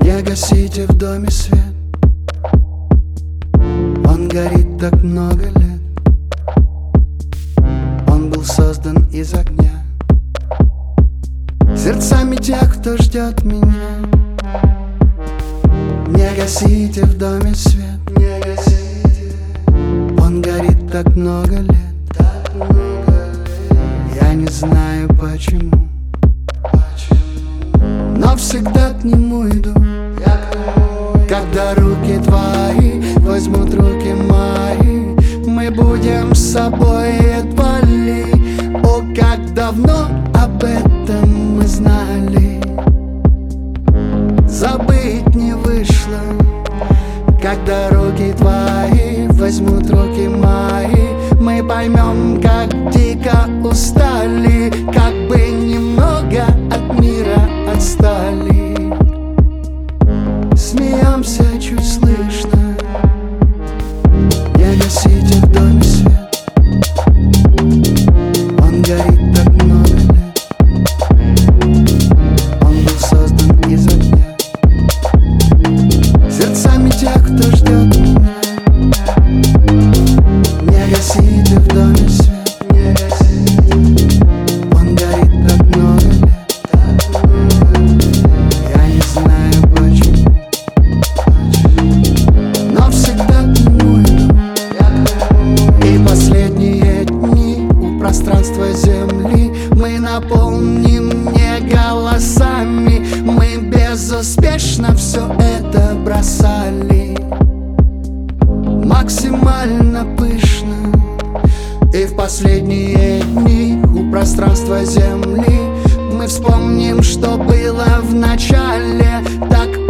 Не гасите в доме свет, он горит так много лет. Он был создан из огня, сердцами тех, кто ждет меня. Не гасите в доме свет, не гасите. Он горит так много лет, так много лет. Я не знаю почему, но всегда к нему иду. Когда руки твои возьмут руки мои, мы будем с собой едва-ли. О, как давно об этом мы знали, забыть не вышло. Когда руки твои возьмут руки мои, мы поймем, как дико устали, как бы немного от мира отстали. Смеемся чуть слышно. Не гасите в доме свет, он горит так много лет. Он был создан из огня, сердцами тех, кто ждет меня. Не гасите в доме свет, не гасите. Он горит так много лет, так много лет. Я не знаю почему, но всегда к нему иду. И последние дни у пространства Земли мы наполним не голосами. Мы безуспешно все это бросали, максимально пышно. И в последние дни у пространства Земли мы вспомним, что было в начале. Так